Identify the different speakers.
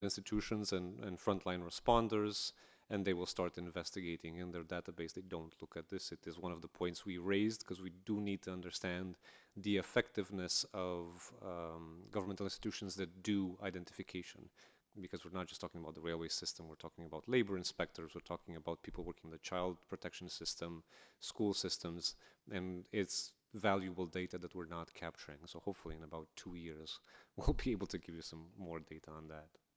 Speaker 1: institutions and frontline responders, and they will start investigating in their database. They don't look at this. It is one of the points we raised because we do need to understand the effectiveness of governmental institutions that do identification. Because we're not just talking about the railway system, we're talking about labor inspectors, we're talking about people working in the child protection system, school systems, and it's valuable data that we're not capturing. So hopefully in about 2 years, we'll be able to give you some more data on that.